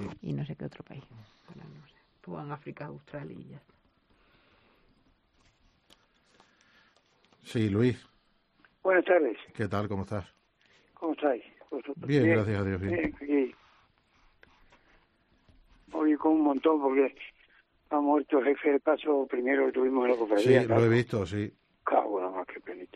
y no sé qué otro país. Ahora no sé. Estuvo en África Austral y ya está. Sí, Luis. Buenas tardes. ¿Qué tal? ¿Cómo estás? ¿Cómo estáis? ¿Vosotros? Bien, gracias a Dios. Bien. Aquí. Hoy con un montón porque ha muerto el jefe de paso primero que tuvimos en la cofradía. Sí, lo he visto, sí. Cago nada más, qué penita.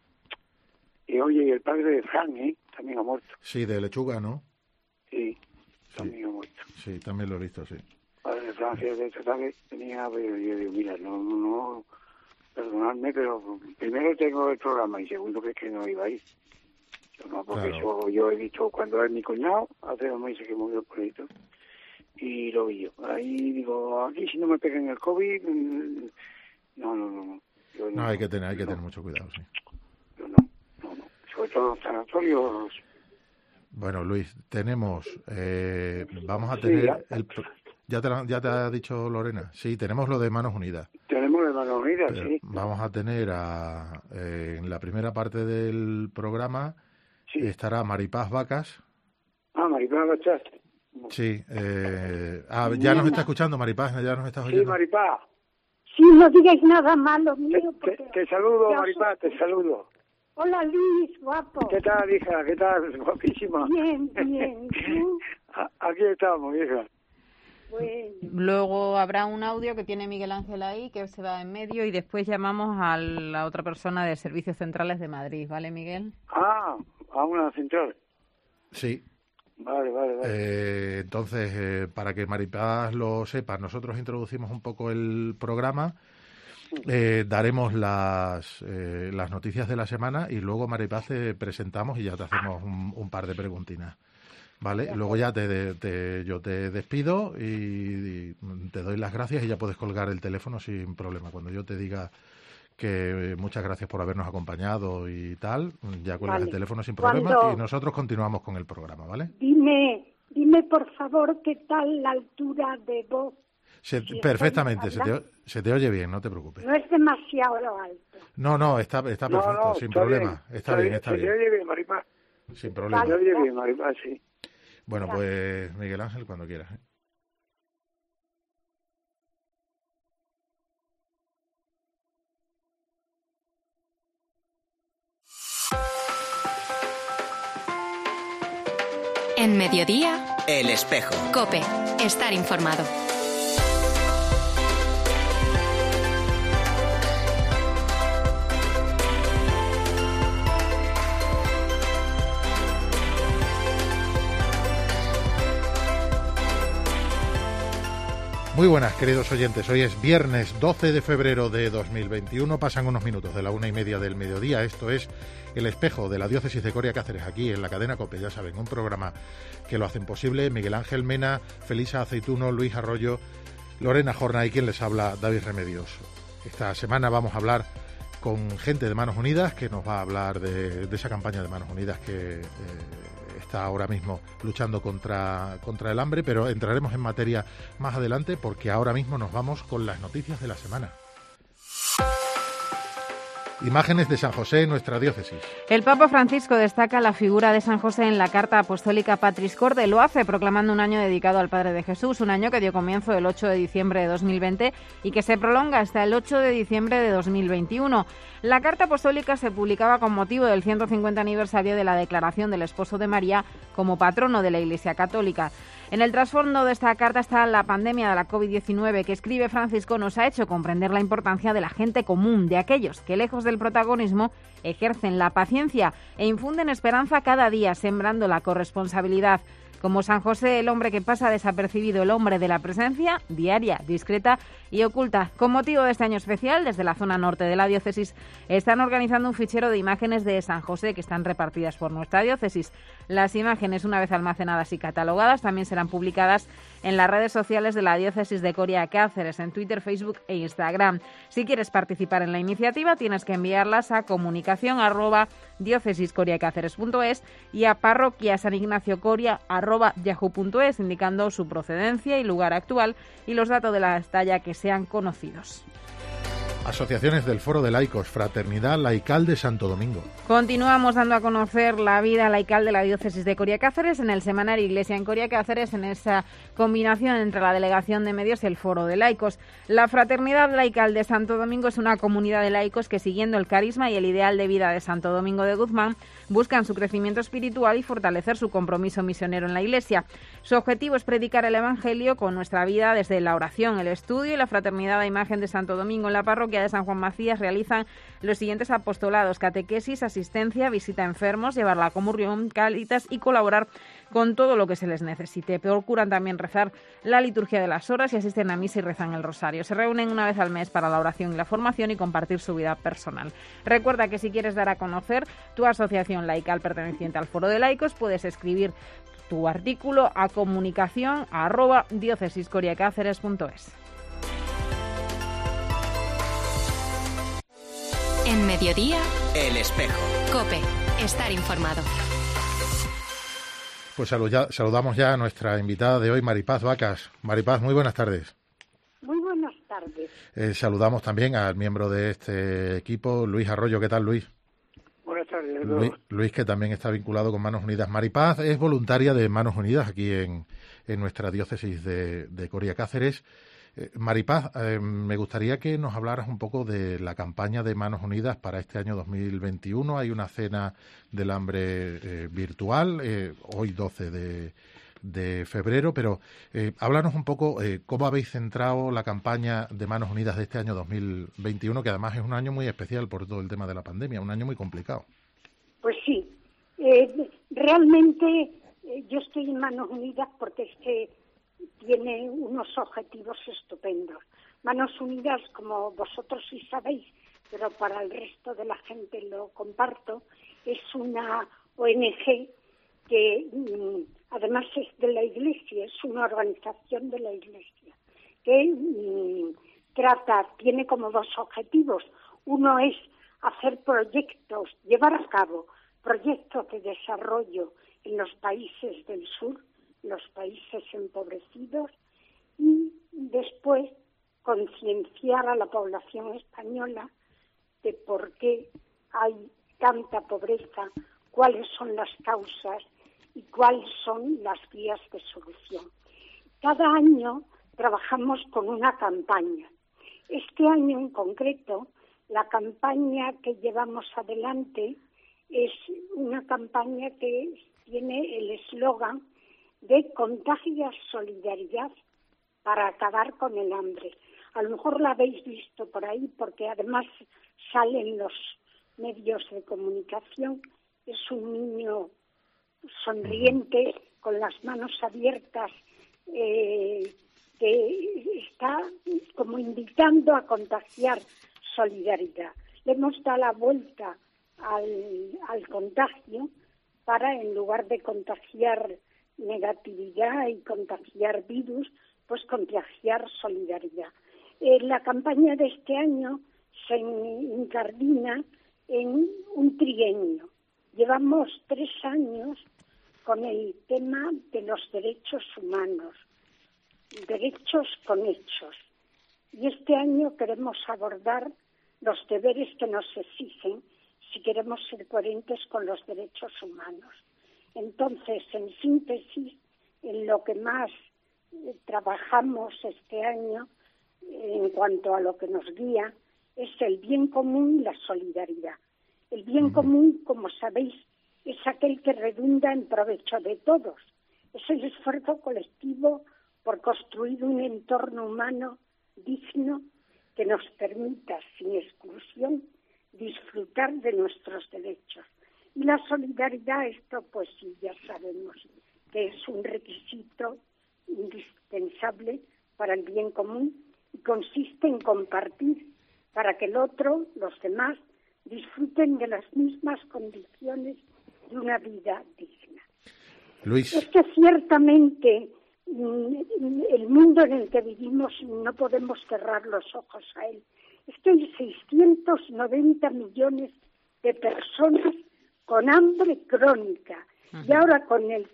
Y oye, y el padre de Fran, también ha muerto. Sí, de Lechuga, ¿no? Sí, también ha muerto. Sí, también lo he visto, sí. Padre de Francia de esta tarde tenía, pero yo digo, mira, no, perdonadme, pero primero tengo el programa y segundo que no iba a ir. Yo no, porque claro. eso yo he visto cuando es mi cuñado, hace 2 meses que murió por esto, y lo vi yo. Ahí digo, aquí si no me pegan el COVID, no. No, hay que tener mucho cuidado, sí. Yo no. Sobre todo los sanatorios. Bueno, Luis, tenemos, vamos a tener, ¿ya te ha dicho Lorena? Sí, tenemos lo de Manos Unidas. Tenemos lo de Manos Unidas, sí. Vamos a tener en la primera parte del programa, estará Maripaz Vacas. Maripaz Vacas. Sí, ya nos está escuchando Maripaz, ya nos estás oyendo. Sí, Maripaz. Sí, no digáis nada malo mío. Te saludo, Maripaz, te saludo. Hola, Luis, guapo. ¿Qué tal, hija? ¿Qué tal? Guapísima. Bien. Aquí estamos, hija. Bueno. Luego habrá un audio que tiene Miguel Ángel ahí, que se va en medio, y después llamamos a la otra persona de Servicios Centrales de Madrid, ¿vale, Miguel? A una central. Sí. Vale. Entonces, para que Maripaz lo sepa, nosotros introducimos un poco el programa, daremos las noticias de la semana y luego, Maripaz, te presentamos y ya te hacemos un par de preguntinas. ¿Vale? Luego ya yo te despido y te doy las gracias y ya puedes colgar el teléfono sin problema. Cuando yo te diga que muchas gracias por habernos acompañado y tal, ya cuelgas el teléfono sin problema y nosotros continuamos con el programa, ¿vale? Dime por favor qué tal la altura de voz. Perfectamente, se te oye bien, no te preocupes. No es demasiado alto. No, está perfecto, sin problema. Está bien. Se te oye bien, Maripaz. Sin problema. Se te oye bien, Maripaz, sí. Bueno, pues Miguel Ángel, cuando quieras. En Mediodía, El Espejo. COPE. Estar informado. Muy buenas, queridos oyentes. Hoy es viernes 12 de febrero de 2021. Pasan unos minutos de la 1:30 del mediodía. Esto es El Espejo de la Diócesis de Coria Cáceres, aquí en la cadena COPE. Ya saben, un programa que lo hacen posible Miguel Ángel Mena, Felisa Aceituno, Luis Arroyo, Lorena Jorna y quien les habla, David Remedios. Esta semana vamos a hablar con gente de Manos Unidas, que nos va a hablar de esa campaña de Manos Unidas que está ahora mismo luchando contra el hambre, pero entraremos en materia más adelante porque ahora mismo nos vamos con las noticias de la semana. Imágenes de San José, nuestra diócesis. El Papa Francisco destaca la figura de San José en la carta apostólica Patris Corde. Lo hace proclamando un año dedicado al Padre de Jesús, un año que dio comienzo el 8 de diciembre de 2020 y que se prolonga hasta el 8 de diciembre de 2021. La carta apostólica se publicaba con motivo del 150 aniversario de la declaración del esposo de María como patrono de la Iglesia Católica. En el trasfondo de esta carta está la pandemia de la COVID-19 que, escribe Francisco, nos ha hecho comprender la importancia de la gente común, de aquellos que, lejos del protagonismo, ejercen la paciencia e infunden esperanza cada día, sembrando la corresponsabilidad. Como San José, el hombre que pasa desapercibido, el hombre de la presencia diaria, discreta y oculta. Con motivo de este año especial, desde la zona norte de la diócesis, están organizando un fichero de imágenes de San José que están repartidas por nuestra diócesis. Las imágenes, una vez almacenadas y catalogadas, también serán publicadas en las redes sociales de la diócesis de Coria Cáceres, en Twitter, Facebook e Instagram. Si quieres participar en la iniciativa, tienes que enviarlas a comunicación@diócesiscoriacáceres.es y a parroquiasanignacio.coria@yahoo.es, indicando su procedencia y lugar actual y los datos de la talla que sean conocidos. Asociaciones del Foro de Laicos, Fraternidad Laical de Santo Domingo. Continuamos dando a conocer la vida laical de la diócesis de Coria Cáceres en el semanario Iglesia en Coria Cáceres, en esa combinación entre la Delegación de Medios y el Foro de Laicos. La Fraternidad Laical de Santo Domingo es una comunidad de laicos que, siguiendo el carisma y el ideal de vida de Santo Domingo de Guzmán, buscan su crecimiento espiritual y fortalecer su compromiso misionero en la Iglesia. Su objetivo es predicar el Evangelio con nuestra vida desde la oración, el estudio y la fraternidad a imagen de Santo Domingo. En la parroquia de San Juan Macías realizan los siguientes apostolados: catequesis, asistencia, visita a enfermos, llevar la comunión, cáritas y colaborar con todo lo que se les necesite. Procuran también rezar la liturgia de las horas y asisten a misa y rezan el rosario. Se reúnen una vez al mes para la oración y la formación y compartir su vida personal. Recuerda que si quieres dar a conocer tu asociación laical perteneciente al Foro de Laicos, puedes escribir tu artículo a comunicación@diocesiscoriacáceres.es. En Mediodía, El Espejo. COPE. Estar informado. Pues saludamos ya a nuestra invitada de hoy, Maripaz Vacas. Maripaz, muy buenas tardes. Muy buenas tardes. Saludamos también al miembro de este equipo, Luis Arroyo. ¿Qué tal, Luis? Buenas tardes. Luis, que también está vinculado con Manos Unidas. Maripaz es voluntaria de Manos Unidas aquí en nuestra diócesis de Coria Cáceres. Maripaz, me gustaría que nos hablaras un poco de la campaña de Manos Unidas para este año 2021. Hay una cena del hambre virtual, hoy 12 de febrero, pero háblanos un poco cómo habéis centrado la campaña de Manos Unidas de este año 2021, que además es un año muy especial por todo el tema de la pandemia, un año muy complicado. Pues sí, realmente yo estoy en Manos Unidas porque es que tiene unos objetivos estupendos. Manos Unidas, como vosotros sí sabéis, pero para el resto de la gente lo comparto, es una ONG que además es de la Iglesia, es una organización de la Iglesia, que tiene como dos objetivos. Uno es hacer proyectos, llevar a cabo proyectos de desarrollo en los países del sur, los países empobrecidos, y después concienciar a la población española de por qué hay tanta pobreza, cuáles son las causas y cuáles son las vías de solución. Cada año trabajamos con una campaña. Este año en concreto, la campaña que llevamos adelante es una campaña que tiene el eslogan de Contagia Solidaridad para acabar con el hambre. A lo mejor la habéis visto por ahí porque además sale en los medios de comunicación. Es un niño sonriente con las manos abiertas que está como invitando a contagiar solidaridad. Le hemos dado la vuelta al contagio para, en lugar de contagiar negatividad y contagiar virus, pues contagiar solidaridad. La campaña de este año se incardina en un trienio. Llevamos 3 años con el tema de los derechos humanos, derechos con hechos. Y este año queremos abordar los deberes que nos exigen si queremos ser coherentes con los derechos humanos. Entonces, en síntesis, en lo que más trabajamos este año, en cuanto a lo que nos guía, es el bien común y la solidaridad. El bien común, como sabéis, es aquel que redunda en provecho de todos. Es el esfuerzo colectivo por construir un entorno humano digno que nos permita, sin exclusión, disfrutar de nuestros derechos. Y la solidaridad, esto pues sí, ya sabemos que es un requisito indispensable para el bien común y consiste en compartir para que el otro, los demás, disfruten de las mismas condiciones de una vida digna. Luis. Es que ciertamente el mundo en el que vivimos no podemos cerrar los ojos a él. Es que hay 690 millones de personas con hambre crónica y ahora con el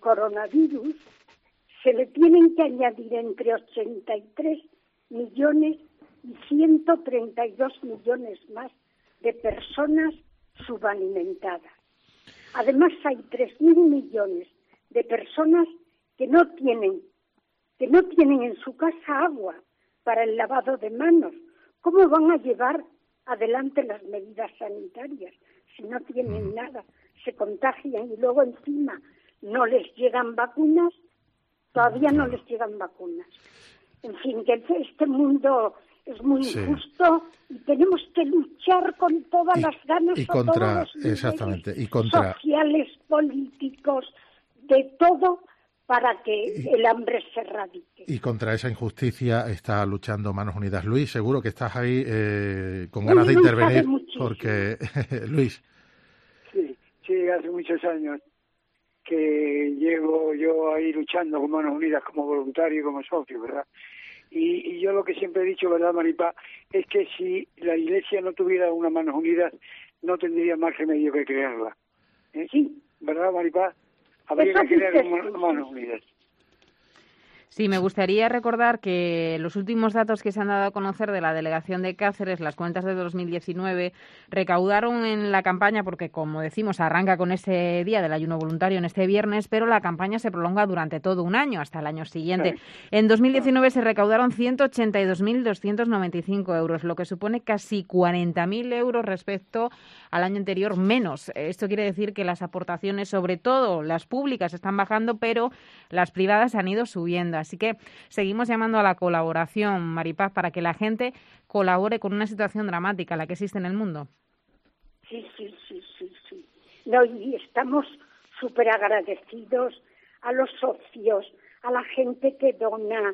coronavirus se le tienen que añadir entre 83 millones y 132 millones más de personas subalimentadas. Además, hay 3.000 millones de personas que no tienen en su casa agua para el lavado de manos. ¿Cómo van a llevar adelante las medidas sanitarias si no tienen nada? Se contagian y luego encima no les llegan vacunas, todavía no les llegan vacunas. En fin, que este mundo es muy injusto y tenemos que luchar con todas las ganas y contra, todos los niveles exactamente, y contra sociales, políticos, de todo, para que el hambre se erradique. Y contra esa injusticia está luchando Manos Unidas. Luis, seguro que estás ahí con ganas de intervenir, porque Luis. Sí, hace muchos años que llevo yo ahí luchando con Manos Unidas como voluntario y como socio, ¿verdad? Y yo lo que siempre he dicho, ¿verdad, Maripaz?, es que si la Iglesia no tuviera una Manos Unidas, no tendría más remedio que crearla. Sí. ¿Verdad, Maripaz? Habría que crear Manos Unidas. Sí, me gustaría recordar que los últimos datos que se han dado a conocer de la delegación de Cáceres, las cuentas de 2019, recaudaron en la campaña, porque como decimos, arranca con ese día del ayuno voluntario en este viernes, pero la campaña se prolonga durante todo un año, hasta el año siguiente. Sí. En 2019 se recaudaron 182.295 euros, lo que supone casi 40.000 euros respecto al año anterior menos. Esto quiere decir que las aportaciones, sobre todo las públicas, están bajando, pero las privadas han ido subiendo. Así que seguimos llamando a la colaboración, Maripaz, para que la gente colabore con una situación dramática, la que existe en el mundo. Sí. No, y estamos súper agradecidos a los socios, a la gente que dona,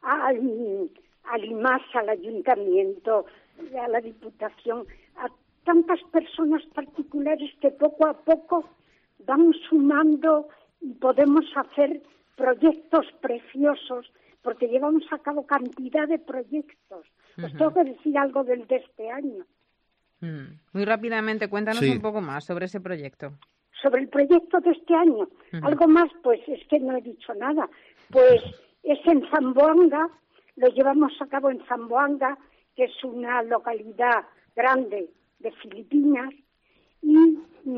al IMAS, al ayuntamiento, a la Diputación, a tantas personas particulares que poco a poco van sumando y podemos hacer proyectos preciosos, porque llevamos a cabo cantidad de proyectos. Os tengo que decir algo de este año. Muy rápidamente, cuéntanos un poco más sobre ese proyecto. Sobre el proyecto de este año. Algo más, pues es que no he dicho nada. Pues es en Zamboanga, lo llevamos a cabo en Zamboanga, que es una localidad grande de Filipinas, y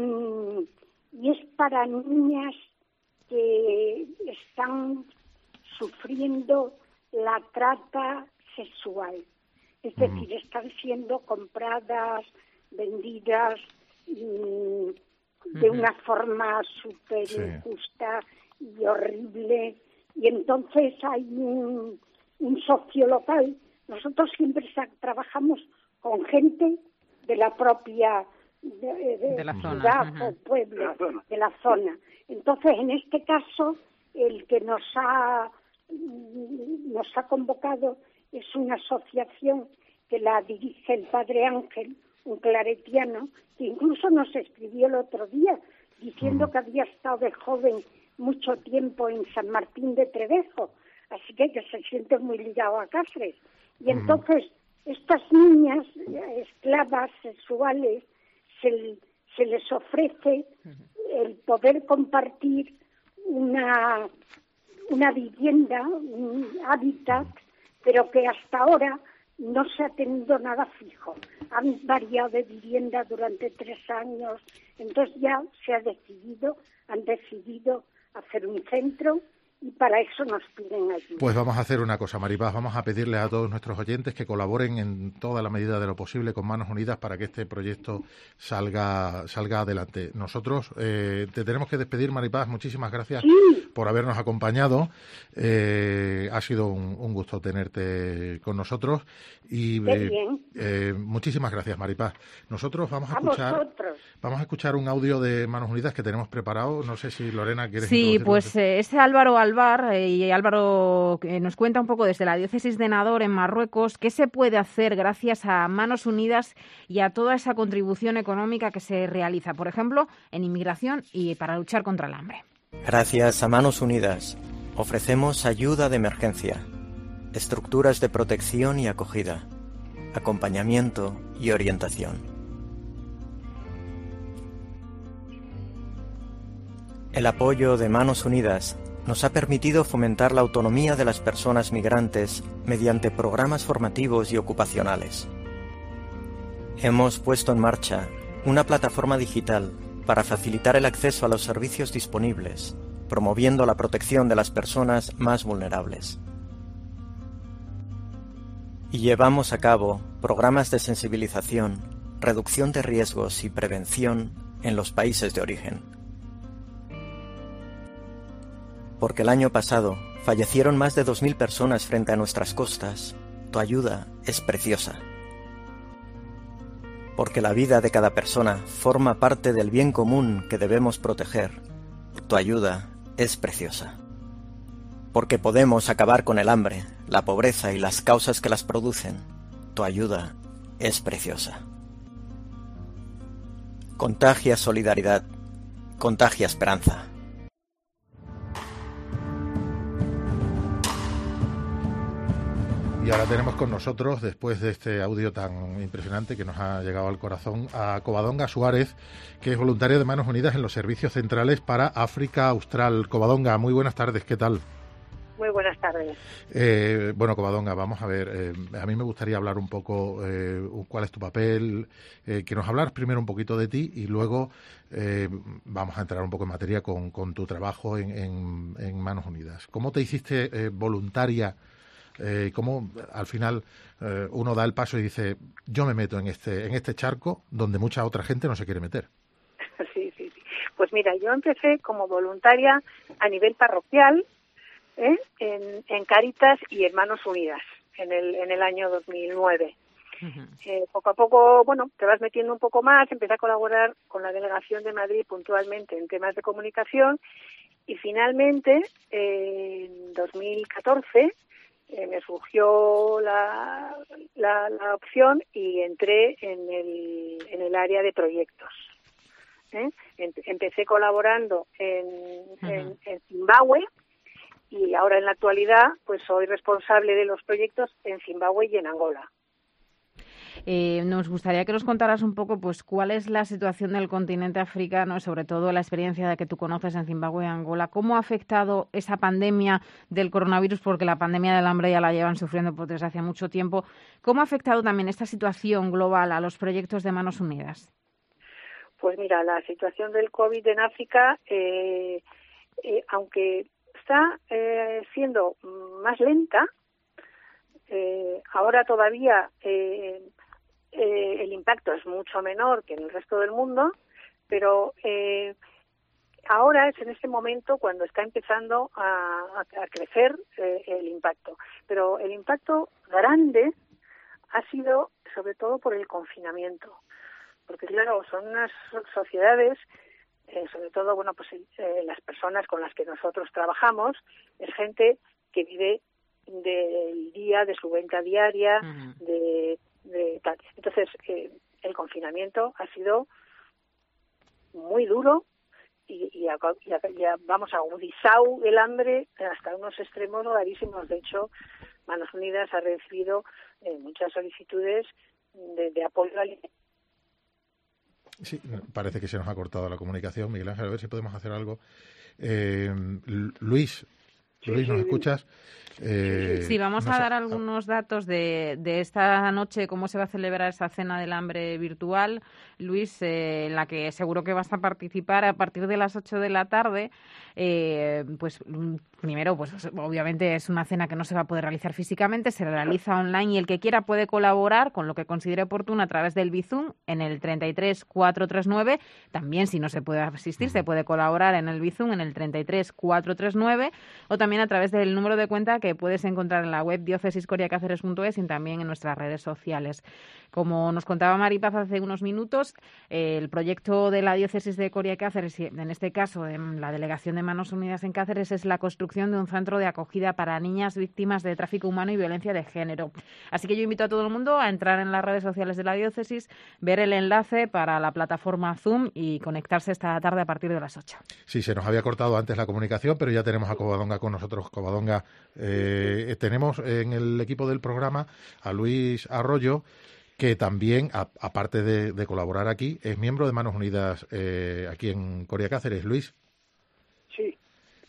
es para niñas que están sufriendo la trata sexual. Es decir, están siendo compradas, vendidas de una forma súper injusta y horrible. Y entonces hay un socio local. Nosotros siempre trabajamos con gente de la propia de la ciudad o pueblo, de la zona. Entonces, en este caso, el que nos ha convocado es una asociación que la dirige el padre Ángel, un claretiano, que incluso nos escribió el otro día diciendo que había estado de joven mucho tiempo en San Martín de Trevejo, así que se siente muy ligado a Cáceres. Y entonces, estas niñas esclavas sexuales se les ofrece el poder compartir una vivienda, un hábitat, pero que hasta ahora no se ha tenido nada fijo. Han variado de vivienda durante 3 años, entonces ya han decidido hacer un centro y para eso nos piden ayuda. Pues vamos a hacer una cosa, Maripaz, vamos a pedirle a todos nuestros oyentes que colaboren en toda la medida de lo posible con Manos Unidas para que este proyecto salga adelante. Nosotros te tenemos que despedir, Maripaz, muchísimas gracias por habernos acompañado. Ha sido un gusto tenerte con nosotros y muchísimas gracias, Maripaz. Nosotros vamos a escuchar un audio de Manos Unidas que tenemos preparado. No sé si Lorena quieres introducirlo. Pues es Álvaro Alvar y Álvaro nos cuenta un poco desde la diócesis de Nador en Marruecos qué se puede hacer gracias a Manos Unidas y a toda esa contribución económica que se realiza, por ejemplo, en inmigración y para luchar contra el hambre. Gracias a Manos Unidas ofrecemos ayuda de emergencia, estructuras de protección y acogida, acompañamiento y orientación. El apoyo de Manos Unidas nos ha permitido fomentar la autonomía de las personas migrantes mediante programas formativos y ocupacionales. Hemos puesto en marcha una plataforma digital para facilitar el acceso a los servicios disponibles, promoviendo la protección de las personas más vulnerables. Y llevamos a cabo programas de sensibilización, reducción de riesgos y prevención en los países de origen. Porque el año pasado fallecieron más de 2.000 personas frente a nuestras costas, tu ayuda es preciosa. Porque la vida de cada persona forma parte del bien común que debemos proteger, tu ayuda es preciosa. Porque podemos acabar con el hambre, la pobreza y las causas que las producen, tu ayuda es preciosa. Contagia solidaridad, contagia esperanza. Y ahora tenemos con nosotros, después de este audio tan impresionante que nos ha llegado al corazón, a Covadonga Suárez, que es voluntaria de Manos Unidas en los servicios centrales para África Austral. Covadonga, muy buenas tardes, ¿qué tal? Muy buenas tardes. Bueno, Covadonga, vamos a ver, a mí me gustaría hablar un poco cuál es tu papel, que nos hablaras primero un poquito de ti y luego vamos a entrar un poco en materia con tu trabajo en Manos Unidas. ¿Cómo te hiciste voluntaria? ¿Cómo al final uno da el paso y dice, yo me meto en este charco donde mucha otra gente no se quiere meter? Sí. Pues mira, yo empecé como voluntaria a nivel parroquial, en Cáritas y en Manos Unidas en el año 2009. Uh-huh. Poco a poco, bueno, te vas metiendo un poco más, empecé a colaborar con la Delegación de Madrid puntualmente en temas de comunicación y finalmente en 2014 me surgió la opción y entré en el área de proyectos. Empecé colaborando en Zimbabue y ahora en la actualidad pues soy responsable de los proyectos en Zimbabue y en Angola. Nos gustaría que nos contaras un poco pues cuál es la situación del continente africano, sobre todo la experiencia que tú conoces en Zimbabue y Angola. ¿Cómo ha afectado esa pandemia del coronavirus? Porque la pandemia del hambre ya la llevan sufriendo por desde hace mucho tiempo. ¿Cómo ha afectado también esta situación global a los proyectos de Manos Unidas? Pues mira, la situación del COVID en África, aunque está siendo más lenta, ahora todavía el impacto es mucho menor que en el resto del mundo, pero ahora es en este momento cuando está empezando a crecer el impacto. Pero el impacto grande ha sido sobre todo por el confinamiento, porque claro, son unas sociedades, sobre todo, bueno, pues las personas con las que nosotros trabajamos, es gente que vive del día, de su venta diaria, uh-huh. de tal. Entonces, el confinamiento ha sido muy duro y vamos, agudizado el hambre hasta unos extremos rarísimos. De hecho, Manos Unidas ha recibido muchas solicitudes de apoyo al. Sí, parece que se nos ha cortado la comunicación. Miguel Ángel, a ver si podemos hacer algo. Luis, ¿nos escuchas? Sí, vamos a dar algunos datos de esta noche, cómo se va a celebrar esa cena del hambre virtual, Luis, en la que seguro que vas a participar a partir de las 8 de la tarde. Pues primero, pues obviamente es una cena que no se va a poder realizar físicamente, se realiza online y el que quiera puede colaborar con lo que considere oportuno a través del Bizum en el 33439. También, si no se puede asistir, se puede colaborar en el Bizum en el 33439 o también a través del número de cuenta que puedes encontrar en la web diocesiscoriacáceres.es y también en nuestras redes sociales. Como nos contaba Maripaz hace unos minutos, el proyecto de la diócesis de Coria y Cáceres, en este caso en la delegación de Manos Unidas en Cáceres, es la construcción de un centro de acogida para niñas víctimas de tráfico humano y violencia de género. Así que yo invito a todo el mundo a entrar en las redes sociales de la diócesis, ver el enlace para la plataforma Zoom y conectarse esta tarde a partir de las 8. Sí, se nos había cortado antes la comunicación, pero ya tenemos a Covadonga con nosotros. Covadonga, tenemos en el equipo del programa a Luis Arroyo, que también, aparte de colaborar aquí, es miembro de Manos Unidas aquí en Coria Cáceres. Luis. Sí.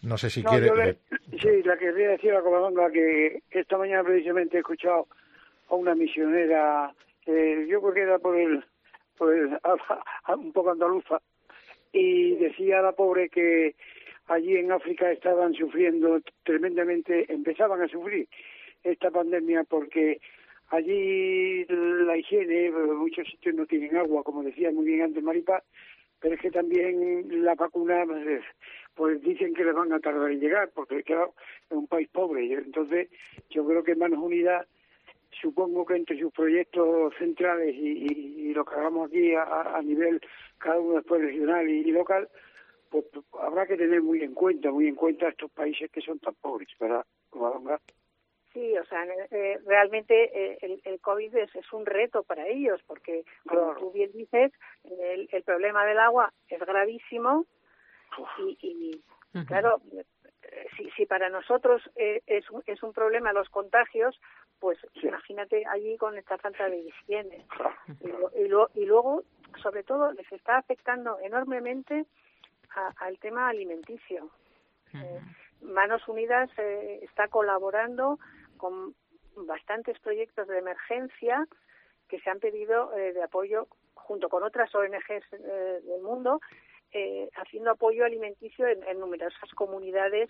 No sé si No, quiere... sí, la que quería decir a Covadonga, que esta mañana precisamente he escuchado a una misionera, yo creo que era por el un poco andaluza, y decía a la pobre que allí en África estaban sufriendo tremendamente, empezaban a sufrir esta pandemia porque allí la higiene, muchos sitios no tienen agua, como decía muy bien antes Maripaz, pero es que también la vacuna, pues dicen que les van a tardar en llegar, porque claro, es un país pobre. Entonces, yo creo que Manos Unidas, supongo que entre sus proyectos centrales y lo que hagamos aquí a nivel, cada uno después regional y local, pues habrá que tener muy en cuenta estos países que son tan pobres, ¿verdad, Covadonga? Sí, o sea, realmente el COVID es un reto para ellos, porque, como tú bien dices, el problema del agua es gravísimo y claro, si para nosotros es un problema los contagios, pues imagínate allí con esta falta de higiene. Y luego, sobre todo, les está afectando enormemente al tema alimenticio. Manos Unidas está colaborando con bastantes proyectos de emergencia que se han pedido de apoyo junto con otras ONGs del mundo, haciendo apoyo alimenticio en numerosas comunidades,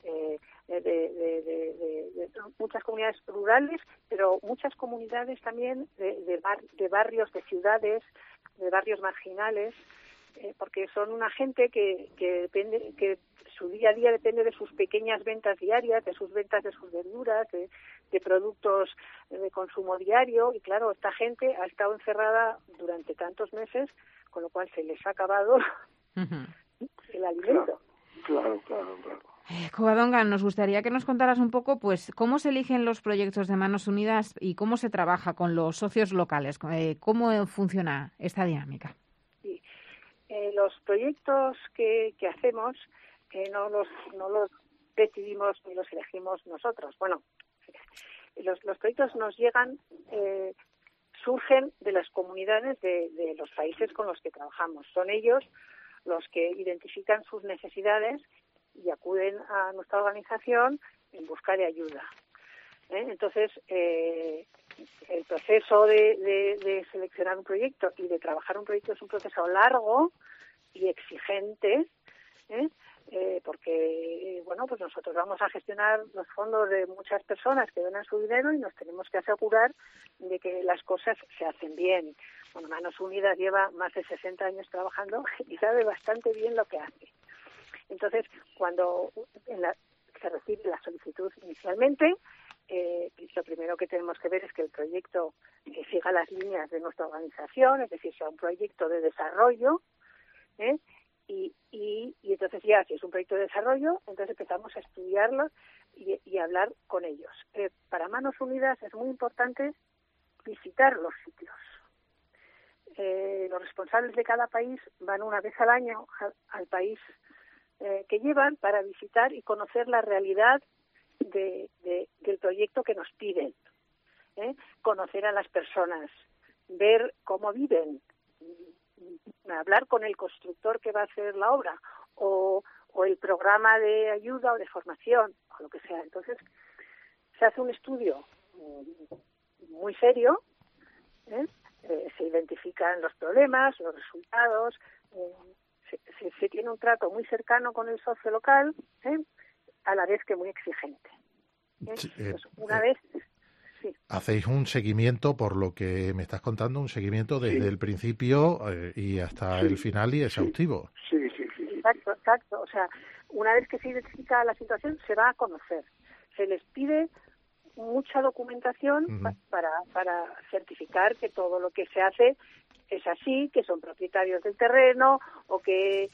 de muchas comunidades rurales, pero muchas comunidades también de barrios, de ciudades, de barrios marginales, porque son una gente que depende, que su día a día depende de sus pequeñas ventas diarias, de sus ventas de sus verduras, de productos de consumo diario, y claro, esta gente ha estado encerrada durante tantos meses, con lo cual se les ha acabado el alimento. Claro. Covadonga, nos gustaría que nos contaras un poco, pues, cómo se eligen los proyectos de Manos Unidas y cómo se trabaja con los socios locales, cómo funciona esta dinámica. Sí. Los proyectos que hacemos no los decidimos ni los elegimos nosotros. Bueno, los proyectos nos llegan, surgen de las comunidades de los países con los que trabajamos. Son ellos los que identifican sus necesidades y acuden a nuestra organización en busca de ayuda. Entonces, el proceso de seleccionar un proyecto y de trabajar un proyecto es un proceso largo y exigente, porque bueno, pues nosotros vamos a gestionar los fondos de muchas personas que donan su dinero y nos tenemos que asegurar de que las cosas se hacen bien. Bueno, Manos Unidas lleva más de 60 años trabajando y sabe bastante bien lo que hace. Entonces, cuando se recibe la solicitud inicialmente, lo primero que tenemos que ver es que el proyecto siga las líneas de nuestra organización, es decir, sea un proyecto de desarrollo, y entonces ya, si es un proyecto de desarrollo, entonces empezamos a estudiarlo y hablar con ellos. Para Manos Unidas es muy importante visitar los sitios. Los responsables de cada país van una vez al año al país que llevan para visitar y conocer la realidad del proyecto que nos piden, conocer a las personas, ver cómo viven, hablar con el constructor que va a hacer la obra o el programa de ayuda o de formación o lo que sea. Entonces se hace un estudio muy serio, se identifican los problemas, los resultados, se tiene un trato muy cercano con el socio local, a la vez que muy exigente. Sí, pues una vez... Sí. Hacéis un seguimiento, por lo que me estás contando, un seguimiento desde el principio y hasta el final y exhaustivo. Sí. Exacto. O sea, una vez que se identifica la situación, se va a conocer. Se les pide mucha documentación para certificar que todo lo que se hace es así, que son propietarios del terreno o que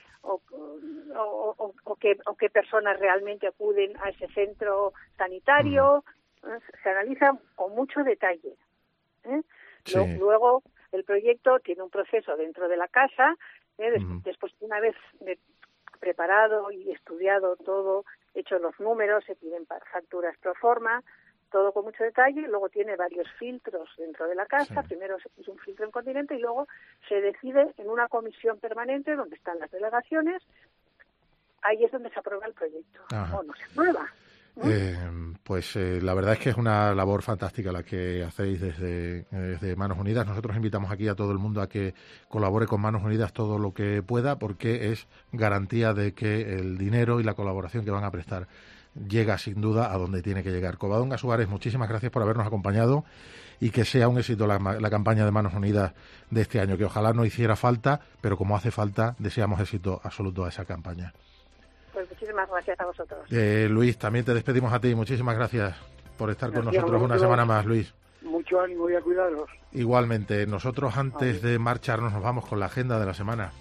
personas realmente acuden a ese centro sanitario. Se analiza con mucho detalle. Sí. Luego el proyecto tiene un proceso dentro de la casa, después una vez preparado y estudiado todo, hechos los números, se piden facturas pro forma, todo con mucho detalle. Luego tiene varios filtros dentro de la casa. Sí. Primero es un filtro en continente y luego se decide en una comisión permanente donde están las delegaciones ahí es donde se aprueba el proyecto. Ajá. O no se aprueba. Pues la verdad es que es una labor fantástica la que hacéis desde Manos Unidas. Nosotros invitamos aquí a todo el mundo a que colabore con Manos Unidas todo lo que pueda, porque es garantía de que el dinero y la colaboración que van a prestar llega sin duda a donde tiene que llegar. Covadonga Suárez, muchísimas gracias por habernos acompañado y que sea un éxito la campaña de Manos Unidas de este año, que ojalá no hiciera falta, pero como hace falta, deseamos éxito absoluto a esa campaña. Pues muchísimas gracias a vosotros. Luis, también te despedimos a ti. Muchísimas gracias por estar con nosotros una semana más, Luis. Mucho ánimo y a cuidaros. Igualmente, nosotros antes de marcharnos nos vamos con la agenda de la semana.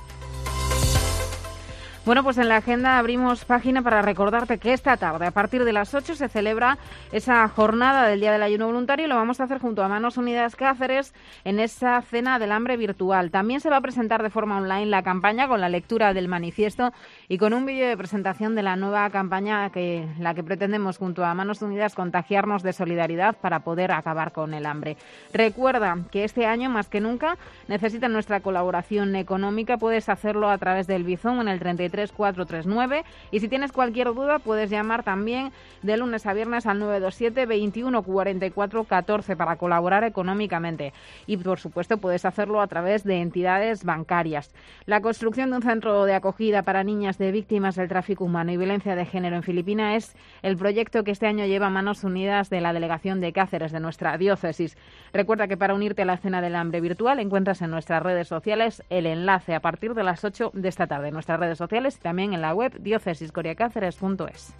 Bueno, pues en la agenda abrimos página para recordarte que esta tarde, a partir de las 8, se celebra esa jornada del Día del Ayuno Voluntario y lo vamos a hacer junto a Manos Unidas Cáceres en esa cena del hambre virtual. También se va a presentar de forma online la campaña con la lectura del manifiesto y con un vídeo de presentación de la nueva campaña la que pretendemos junto a Manos Unidas contagiarnos de solidaridad para poder acabar con el hambre. Recuerda que este año más que nunca necesitan nuestra colaboración económica. Puedes hacerlo a través del Bizum en el 33439 y si tienes cualquier duda puedes llamar también de lunes a viernes al 927 21 44 14 para colaborar económicamente y por supuesto puedes hacerlo a través de entidades bancarias. La construcción de un centro de acogida para niñas de víctimas del tráfico humano y violencia de género en Filipinas es el proyecto que este año lleva Manos Unidas de la Delegación de Cáceres de nuestra diócesis. Recuerda que para unirte a la cena del hambre virtual encuentras en nuestras redes sociales el enlace a partir de las 8 de esta tarde en nuestras redes sociales y también en la web diocesiscoriacáceres.es.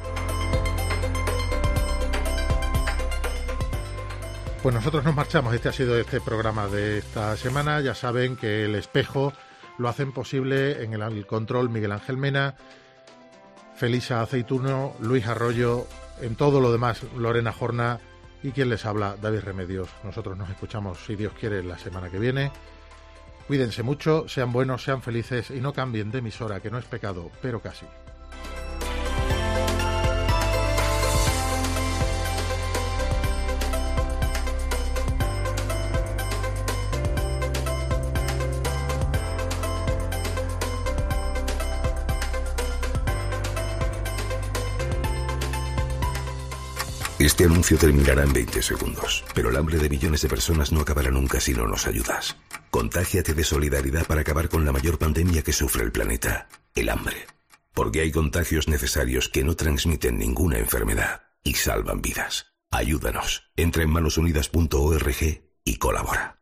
Pues nosotros nos marchamos. Este ha sido este programa de esta semana. Ya saben que El Espejo lo hacen posible en el control Miguel Ángel Mena, Felisa Aceituno, Luis Arroyo, en todo lo demás Lorena Jorna y quien les habla, David Remedios. Nosotros nos escuchamos, si Dios quiere, la semana que viene. Cuídense mucho, sean buenos, sean felices y no cambien de emisora, que no es pecado, pero casi. Este anuncio terminará en 20 segundos, pero el hambre de millones de personas no acabará nunca si no nos ayudas. Contágiate de solidaridad para acabar con la mayor pandemia que sufre el planeta, el hambre. Porque hay contagios necesarios que no transmiten ninguna enfermedad y salvan vidas. Ayúdanos. Entra en manosunidas.org y colabora.